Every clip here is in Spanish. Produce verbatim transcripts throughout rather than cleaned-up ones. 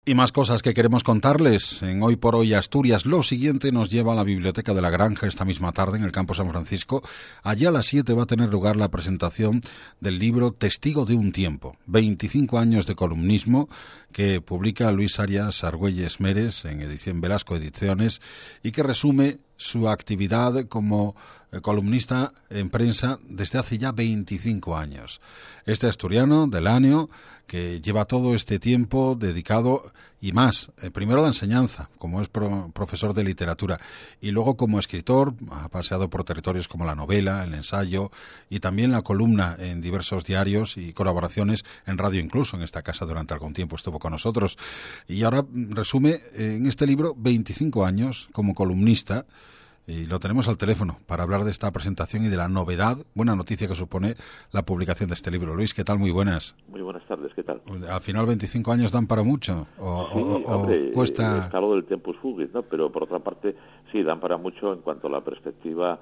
Y más cosas que queremos contarles. En Hoy por Hoy Asturias, lo siguiente nos lleva a la Biblioteca de la Granja esta misma tarde en el Campo San Francisco. Allí a las siete va a tener lugar la presentación del libro Testigo de un tiempo, veinticinco años de columnismo, que publica Luis Arias Argüelles Meres en edición Velasco Ediciones y que resume su actividad como columnista en prensa desde hace ya veinticinco años. Este asturiano del año que lleva todo este tiempo dedicado y más, eh, primero a la enseñanza, como es pro, profesor de literatura, y luego como escritor, ha paseado por territorios como la novela, el ensayo y también la columna en diversos diarios y colaboraciones en radio, incluso en esta casa durante algún tiempo estuvo con nosotros. Y ahora resume eh, en este libro veinticinco años como columnista. Y lo tenemos al teléfono para hablar de esta presentación y de la novedad, buena noticia que supone la publicación de este libro. Luis, ¿qué tal? Muy buenas. Muy buenas tardes, ¿qué tal? Al final veinticinco años dan para mucho, o, sí, o, hombre, o cuesta... está lo del tempus fugit, ¿no? Pero por otra parte, sí, dan para mucho en cuanto a la perspectiva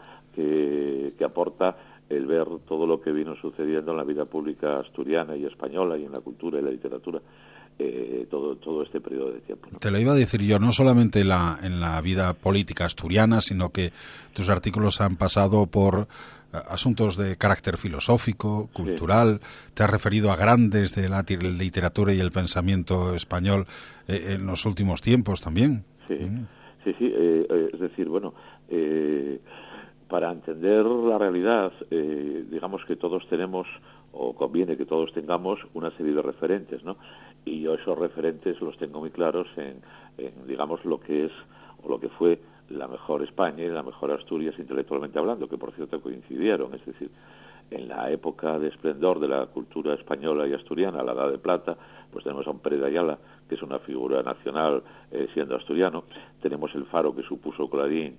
que, que aporta el ver todo lo que vino sucediendo en la vida pública asturiana y española y en la cultura y la literatura. Eh, todo todo este periodo de tiempo, ¿no? Te lo iba a decir yo, no solamente la, en la vida política asturiana, sino que tus artículos han pasado por uh, asuntos de carácter filosófico, cultural. Sí. Te has referido a grandes de la literatura y el pensamiento español eh, en los últimos tiempos también. Sí, mm. sí, sí. Eh, eh, es decir, bueno, eh, para entender la realidad, eh, digamos que todos tenemos, o conviene que todos tengamos, una serie de referentes, ¿no? Y yo esos referentes los tengo muy claros en, en, digamos, lo que es o lo que fue la mejor España y la mejor Asturias intelectualmente hablando, que por cierto coincidieron, es decir, en la época de esplendor de la cultura española y asturiana, la Edad de Plata, pues tenemos a un Pérez de Ayala, que es una figura nacional eh, siendo asturiano, tenemos el Faro que supuso Clarín,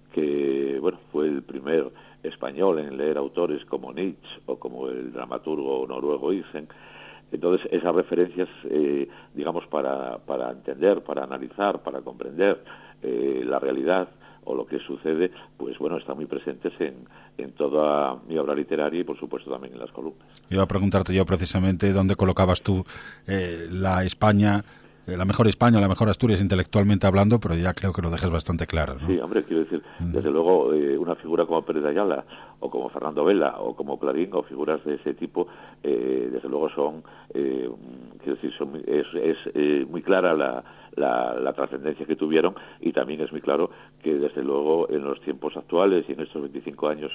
que bueno fue el primer español en leer autores como Nietzsche o como el dramaturgo noruego Ibsen. Entonces esas referencias, eh, digamos, para, para entender, para analizar, para comprender eh, la realidad o lo que sucede, pues bueno, están muy presentes en, en toda mi obra literaria y por supuesto también en las columnas. Iba a preguntarte yo precisamente dónde colocabas tú eh, la España, la mejor España, la mejor Asturias intelectualmente hablando, pero ya creo que lo dejas bastante claro, ¿no? Sí, hombre, quiero decir, desde luego eh, una figura como Pérez de Ayala o como Fernando Vela o como Clarín o figuras de ese tipo, eh, desde luego son, eh, quiero decir, son, es, es eh, muy clara la, la, la trascendencia que tuvieron y también es muy claro que desde luego en los tiempos actuales y en estos veinticinco años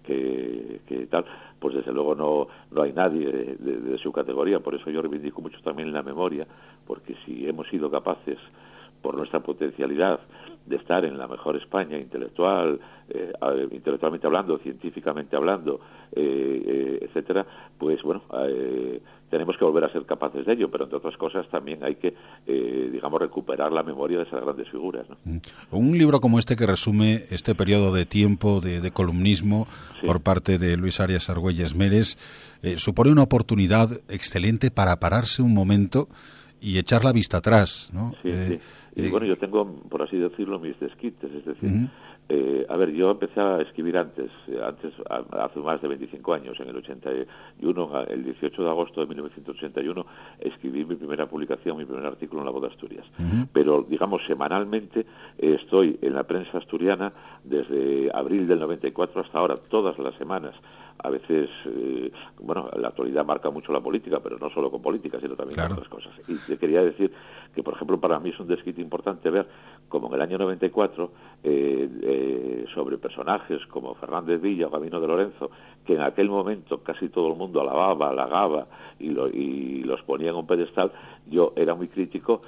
que, que tal, pues desde luego no, no hay nadie de, de, de su categoría. Por eso yo reivindico mucho también la memoria, porque si hemos sido capaces por nuestra potencialidad de estar en la mejor España intelectual, eh, intelectualmente hablando, científicamente hablando, eh, eh, etcétera, pues bueno, eh, tenemos que volver a ser capaces de ello, pero entre otras cosas también hay que, eh, digamos, recuperar la memoria de esas grandes figuras, ¿no? Un libro como este que resume este periodo de tiempo de, de columnismo sí. por parte de Luis Arias Argüelles Meres, eh, supone una oportunidad excelente para pararse un momento y echar la vista atrás, ¿no? Sí, eh, sí. Y eh, bueno, yo tengo, por así decirlo, mis desquites, es decir, uh-huh. eh, a ver, yo empecé a escribir antes, antes hace más de veinticinco años, en el ochenta y uno, el dieciocho de agosto de mil novecientos ochenta y uno, escribí mi primera publicación, mi primer artículo en La Voz de Asturias. Uh-huh. Pero, digamos, semanalmente eh, estoy en la prensa asturiana desde abril del noventa y cuatro hasta ahora, todas las semanas. A veces, eh, bueno, la actualidad marca mucho la política, pero no solo con política, sino también claro. con otras cosas. Y te quería decir que, por ejemplo, para mí es un desquite importante ver como en el año noventa y cuatro, eh, eh, sobre personajes como Fernández Villa o Gabino de Lorenzo, que en aquel momento casi todo el mundo alababa, halagaba y, lo, y los ponía en un pedestal, yo era muy crítico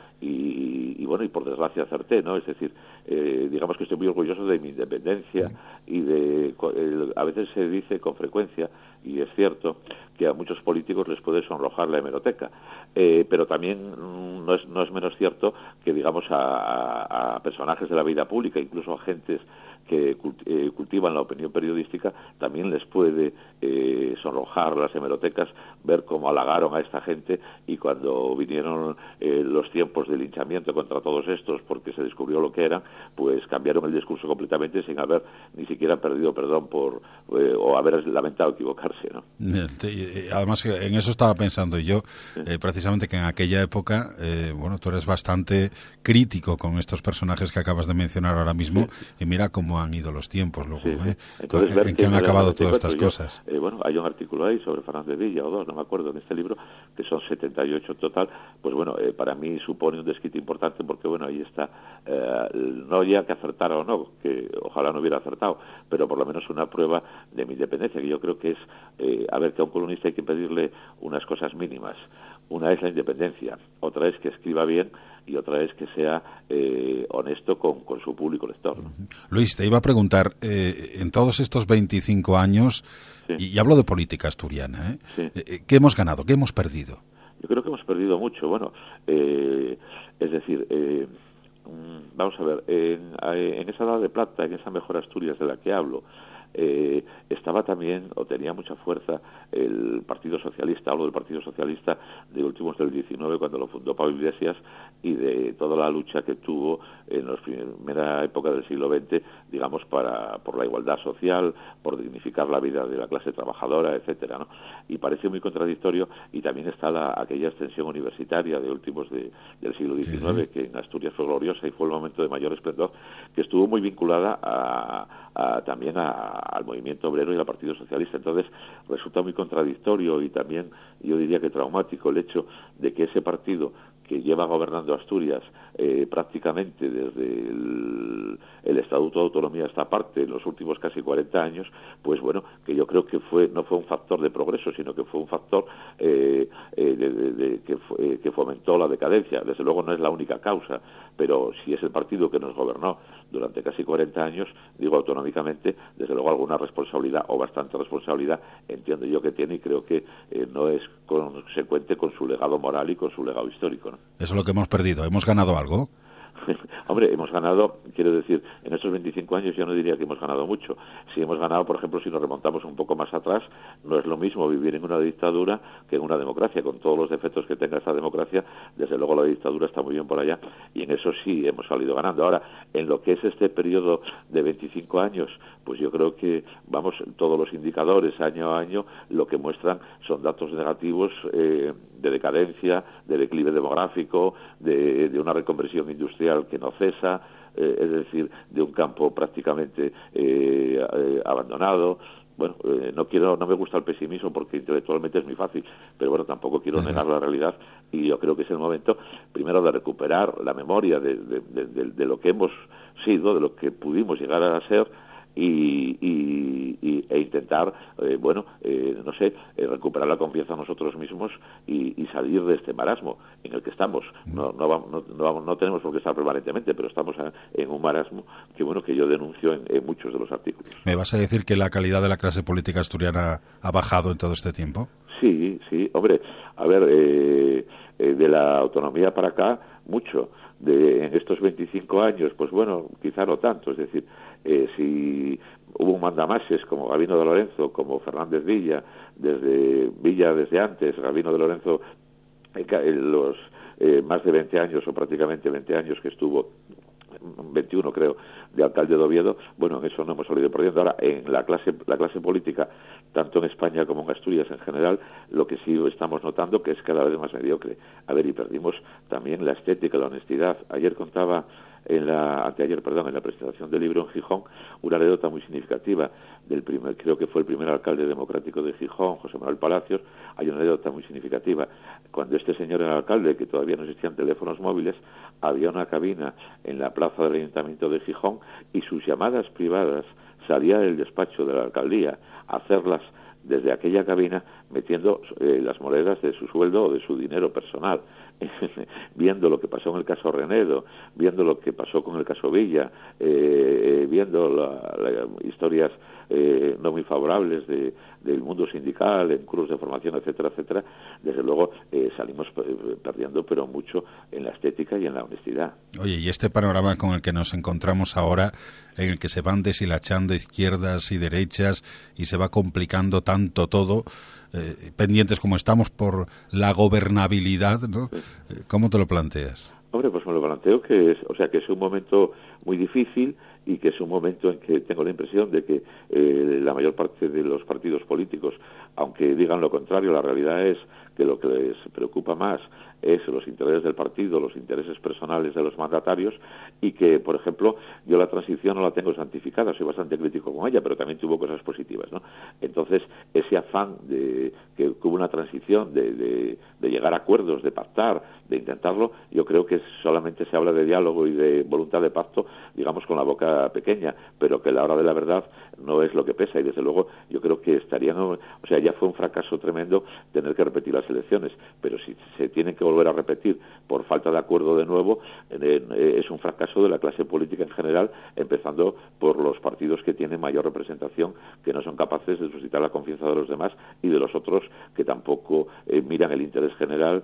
y, y bueno, y por desgracia acerté, ¿no? Es decir, eh, digamos que estoy muy orgulloso de mi independencia sí. y de, eh, a veces se dice con frecuencia, y es cierto, que a muchos políticos les puede sonrojar la hemeroteca, eh, pero también mm, no es no es menos cierto que, digamos, a, a, a personajes de la vida pública, incluso a gentes que eh, cultivan la opinión periodística, también les puede eh, sonrojar las hemerotecas ver cómo halagaron a esta gente, y cuando vinieron eh, los tiempos de linchamiento contra todos estos porque se descubrió lo que eran, pues cambiaron el discurso completamente sin haber ni siquiera perdido perdón por eh, o haber lamentado equivocarse, ¿no? Además, en eso estaba pensando yo, eh, precisamente que en aquella época, eh, bueno, tú eres bastante crítico con estos personajes que acabas de mencionar ahora mismo, sí. Y mira cómo han ido los tiempos luego, sí, sí. ¿eh? Entonces, en, en qué han acabado todas estas yo, cosas. Eh, bueno, hay un artículo ahí sobre Fernández Villa, o dos, no me acuerdo, en este libro, que son setenta y ocho en total. Pues bueno, eh, para mí supone un desquite importante porque, bueno, ahí está, eh, no ya que acertara o no, que ojalá no hubiera acertado, pero por lo menos una prueba de mi independencia, que yo creo que es, eh, a ver, que a un columnista hay que pedirle unas cosas mínimas. Una es la independencia, otra es que escriba bien y otra es que sea eh, honesto con, con su público lector, ¿no? Luis, te iba a preguntar, eh, en todos estos veinticinco años, sí. y, y hablo de política asturiana, ¿eh? Sí. Eh, ¿qué hemos ganado? ¿Qué hemos perdido? Yo creo que hemos perdido mucho. Bueno, eh, es decir, eh, vamos a ver, en, en esa edad de plata, en esa mejor Asturias de la que hablo, Eh, estaba también, o tenía mucha fuerza, el Partido Socialista. Hablo del Partido Socialista de últimos del diecinueve, cuando lo fundó Pablo Iglesias, y de toda la lucha que tuvo en la primera época del siglo veinte, digamos, para por la igualdad social, por dignificar la vida de la clase trabajadora, etcétera, ¿no? Y parece muy contradictorio. Y también está la, aquella extensión universitaria de últimos de, del siglo diecinueve, sí, sí. que en Asturias fue gloriosa y fue el momento de mayor esplendor, que estuvo muy vinculada a, a, también a al movimiento obrero y al Partido Socialista. Entonces resulta muy contradictorio y también yo diría que traumático el hecho de que ese partido, que lleva gobernando Asturias eh, prácticamente desde el, el Estatuto de Autonomía esta parte, en los últimos casi cuarenta años, pues bueno, que yo creo que fue no fue un factor de progreso, sino que fue un factor eh, eh, de, de, de, que, eh, que fomentó la decadencia. Desde luego no es la única causa, pero si es el partido que nos gobernó durante casi cuarenta años, digo autonómicamente, desde luego alguna responsabilidad, o bastante responsabilidad, entiendo yo que tiene, y creo que eh, no es consecuente con su legado moral y con su legado histórico, ¿no? Eso es lo que hemos perdido. ¿Hemos ganado algo? Hombre, hemos ganado, quiero decir, en estos veinticinco años yo no diría que hemos ganado mucho. Si hemos ganado, por ejemplo, si nos remontamos un poco más atrás, no es lo mismo vivir en una dictadura que en una democracia, con todos los defectos que tenga esa democracia. Desde luego la dictadura está muy bien por allá, y en eso sí hemos salido ganando. Ahora, en lo que es este periodo de veinticinco años, pues yo creo que, vamos, todos los indicadores año a año lo que muestran son datos negativos eh, de decadencia, de declive demográfico, de, de una reconversión industrial que no cesa, eh, es decir, de un campo prácticamente eh, eh, abandonado. Bueno, eh, no quiero, no me gusta el pesimismo porque intelectualmente es muy fácil, pero bueno, tampoco quiero negar la realidad, y yo creo que es el momento, primero, de recuperar la memoria de, de, de, de, de lo que hemos sido, de lo que pudimos llegar a ser, Y, y, y, e intentar, eh, bueno, eh, no sé, eh, recuperar la confianza en nosotros mismos y, y salir de este marasmo en el que estamos. No, no, vamos, no, no, no tenemos por qué estar permanentemente, pero estamos a, en un marasmo que, bueno, que yo denuncio en, en muchos de los artículos. ¿Me vas a decir que la calidad de la clase política asturiana ha bajado en todo este tiempo? Sí, sí, hombre, a ver, eh, eh, de la autonomía para acá, mucho. De, en estos veinticinco años, pues bueno, quizá no tanto, es decir, eh, si hubo un mandamases como Gabino de Lorenzo, como Fernández Villa, desde Villa desde antes, Gabino de Lorenzo en los eh, más de veinte años, o prácticamente veinte años que estuvo, veintiuno creo, de alcalde de Oviedo, bueno, en eso no hemos salido perdiendo. Ahora, en la clase la clase política, tanto en España como en Asturias en general, lo que sí estamos notando que es cada vez más mediocre. A ver, y perdimos también la estética, la honestidad. Ayer contaba en la anteayer, perdón, en la presentación del libro en Gijón, una anécdota muy significativa del primer, creo que fue el primer alcalde democrático de Gijón, José Manuel Palacios. Hay una anécdota muy significativa. Cuando este señor era alcalde, que todavía no existían teléfonos móviles, había una cabina en la plaza del Ayuntamiento de Gijón, y sus llamadas privadas salían del despacho de la alcaldía a hacerlas desde aquella cabina, metiendo eh, las monedas de su sueldo o de su dinero personal. viendo lo que pasó en el caso Renedo, viendo lo que pasó con el caso Villa, eh, viendo la, la, historias eh, no muy favorables de, del mundo sindical, en cursos de formación, etcétera, etcétera, desde luego eh, salimos perdiendo, pero mucho en la estética y en la honestidad. Oye, y este panorama con el que nos encontramos ahora, en el que se van deshilachando izquierdas y derechas y se va complicando tanto todo, eh, pendientes como estamos por la gobernabilidad, ¿no? ¿Cómo te lo planteas? Hombre, pues me lo planteo que es, o sea, que es un momento muy difícil y que es un momento en que tengo la impresión de que eh, la mayor parte de los partidos políticos, aunque digan lo contrario, la realidad es que lo que les preocupa más es los intereses del partido, los intereses personales de los mandatarios, y que, por ejemplo, yo la transición no la tengo santificada, soy bastante crítico con ella, pero también tuvo cosas positivas, ¿no? Entonces, ese afán de que hubo una transición, de, de, de llegar a acuerdos, de pactar, de intentarlo, yo creo que solamente se habla de diálogo y de voluntad de pacto, digamos, con la boca pequeña, pero que a la hora de la verdad no es lo que pesa, y desde luego yo creo que estarían, o sea, ya fue un fracaso tremendo tener que repetir las elecciones, pero si se tienen que volver a repetir por falta de acuerdo de nuevo, eh, es un fracaso de la clase política en general, empezando por los partidos que tienen mayor representación, que no son capaces de suscitar la confianza de los demás, y de los otros que tampoco eh, miran el interés general,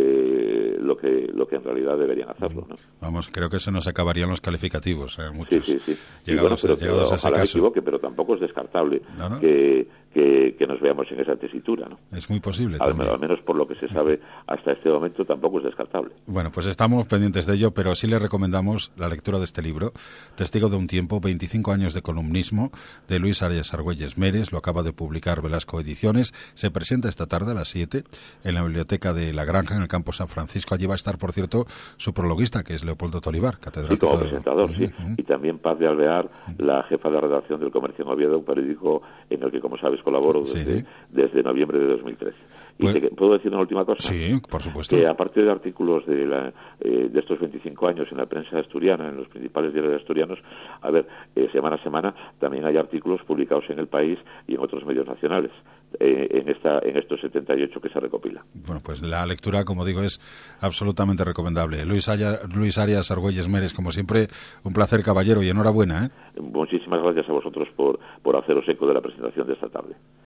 eh, lo que lo que en realidad deberían hacerlo, ¿no? Vamos, creo que se nos acabarían los calificativos, eh, muchos. Sí, sí, sí. Llegados, bueno, pero, llegados a ese ojalá caso. me equivoque, pero tampoco es descartable ¿No, no? que, que, que nos veamos en esa tesitura, ¿no? Es muy posible al, también. al menos por lo que se sabe hasta este momento tampoco es descartable. Bueno, pues estamos pendientes de ello, pero sí le recomendamos la lectura de este libro, Testigo de un tiempo, veinticinco años de columnismo, de Luis Arias Argüelles Meres. Lo acaba de publicar Velasco Ediciones. Se presenta esta tarde a las siete en la biblioteca de La Granja, en el campo San Francisco. Allí va a estar, por cierto, su prologuista, que es Leopoldo Tolivar, catedrático. Sí, como presentador, sí. Uh-huh. Y también Paz de Alvear, uh-huh. la jefa de redacción del Comercio en Oviedo, un periódico en el que, como sabes, colaboro desde, sí. desde noviembre de dos mil trece. Y pues, te, ¿puedo decir una última cosa? Sí, por supuesto. Que aparte de artículos de, la, eh, de estos veinticinco años en la prensa asturiana, en los principales diarios asturianos, a ver, eh, semana a semana también hay artículos publicados en El País y en otros medios nacionales, eh, en esta en estos setenta y ocho que se recopila. Bueno, pues la lectura, como digo, es absolutamente recomendable. Luis, Aya, Luis Arias Argüelles Meres, como siempre, un placer, caballero, y enhorabuena, ¿eh? Muchísimas gracias a vosotros por, por haceros eco de la presentación de esta tarde.